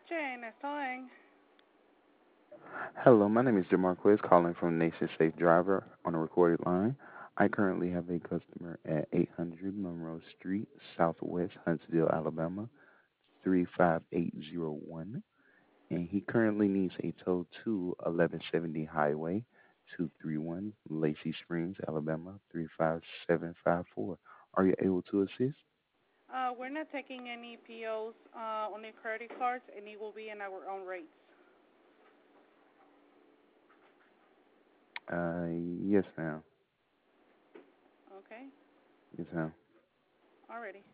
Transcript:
Jane, estoy. Hello, my name is Jamarquez, calling from Nation Safe Driver on a recorded line. I currently have a customer at 800 Monroe Street, Southwest Huntsville, Alabama, 35801, and he currently needs a tow to 1170 Highway 231, Lacey Springs, Alabama, 35754. Are you able to assist? We're not taking any POs, only credit cards, and it will be in our own rates. Yes, ma'am. Okay? Yes, ma'am. Already.